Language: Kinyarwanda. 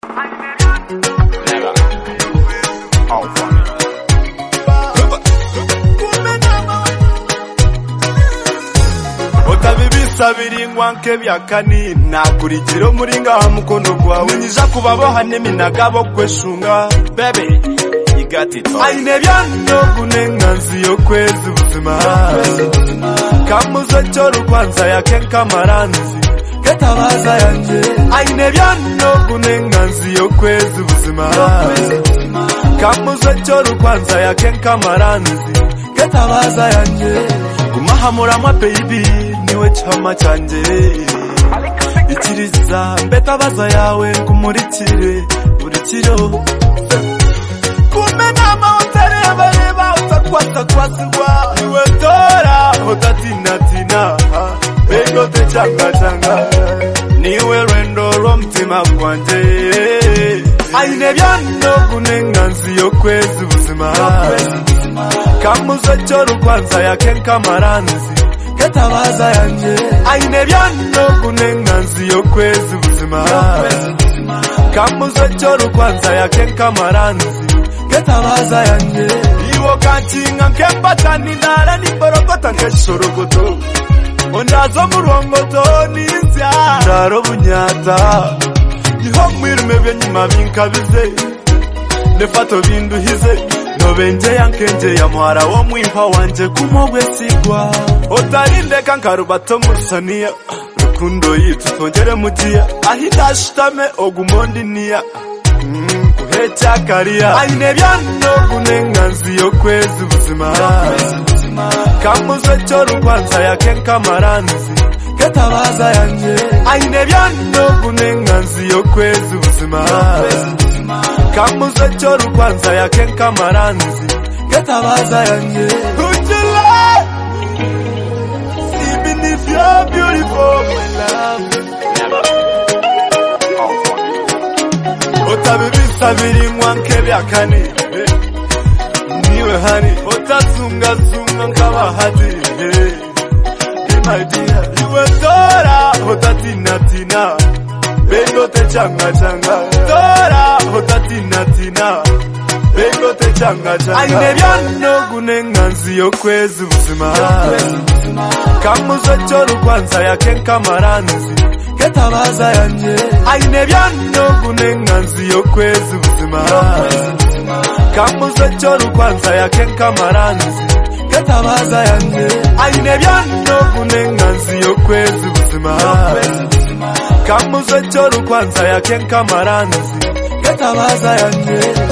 Never. Oh, funny. Otabibisabira nke byakani nakurikiro muri ngaha mukono gwawe niza kubaboha neminagabo kweshunga baby you got it all aine byano kunenganzi yo kwezi ubuzima kamuzo cyoro kwanza yake kamaranzi ketabaza yanje aine byano kunenganzi yo kwezi ubuzima kamuzo cyoro kwanza yake kamaranzi ketabaza yanje kumahamura mwa baby niwe chama chanje ikiriza mbetabaza yawe kumurikire burikiro kumena mawutare abareba utakwata kwasirwa niwe tora hotatina tina bego te changa niwe rendo romtima kwanje aine byano kunenganzi yo kwezi ubuzima kamuzo cyoro kwanza yake kamaranzi ketabaza yanje aine byano kunenganzi yo kwezi ubuzima kamuzo cyoro kwanza yake kamaranzi ketabaza yanje iwo kantinga nkembatani nara ni borokota nkeshorogoto ondazo murongoto nisya ndaro bunyata niho mwirime benyuma binkabize nefato binduhize nobenje yankenje ya mwara wo mwiha wanje kumogwe sigwa otarinde kankarubato mursania rukundo yitu tongere mugiya ahidashitame ogumondi niya uhecha karia aine byano kunenganzi yo kwezi ubuzima kamuzo cyoro kwanza yake kamaranzi ketabaza yanje aine byano kunenganzi yo kwezi ubuzima kamuzo cyoro kwanza yake kamaranzi ketabaza yanje ujila even if you're beautiful my love never oh funny otabibisabira nke byakani niwe hani otazunga nkabahati my dear iwe tora hotatina bego te changa tora hotatina bego te changa aine byano kunenganzi yo kwezi ubuzima kamuzo cyoro kwanza yake kamaranzi ketabaza yanje aine byano kunenganzi yo kwezi ubuzima kamuzo cyoro kwanza yake kamaranzi ketabaza yanje aine byano kunenganzi yo kwezi ubuzima kamuzo cyoro kwanza yake kamaranzi ketabaza yanje